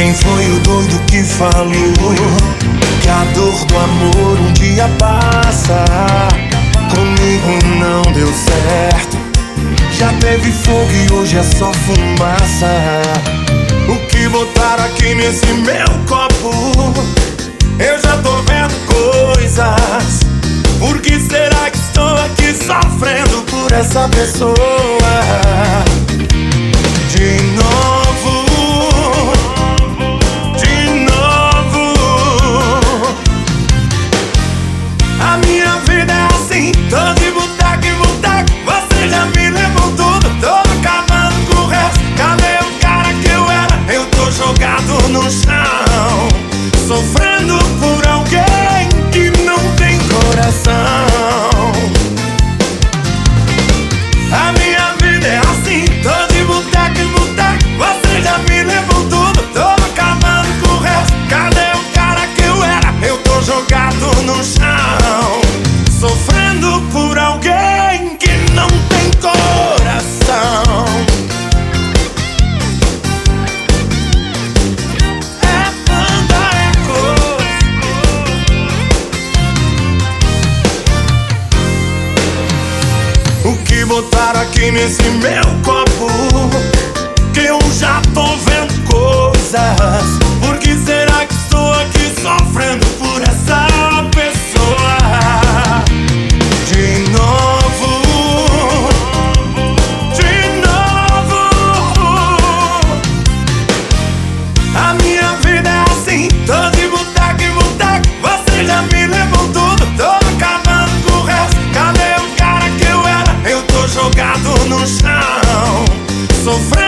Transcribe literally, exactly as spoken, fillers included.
Quem foi o doido que falou que a dor do amor um dia passa? Comigo não deu certo. Já teve fogo e hoje é só fumaça. O que botaram aqui nesse meu copo? Eu já tô vendo coisas. Por que será que estou aqui sofrendo por essa pessoa? De novo, de novo. A minha vida é assim, tô de boteco em boteco. Você já me levou tudo, tô acabando com o resto. Cadê o cara que eu era? Eu tô jogado no chão, sofrendo por alguém que não tem coração. A minha vida é assim, tô de boteco em boteco. Você já me levou tudo, tô acabando com o resto. Cadê o cara que eu era? Eu tô jogado no chão, sofrendo por alguém que não tem coração. É banda, é coisa. O que botaram aqui nesse meu copo? Que eu já tô vendo coisas. Por que será que estou aqui sofrendo por essa pessoa? De novo, de novo. A minha vida é assim, tô de boteco em boteco. Você já me levou tudo, tô acabando com o resto. Cadê o cara que eu era? Eu tô jogado no chão, sofrendo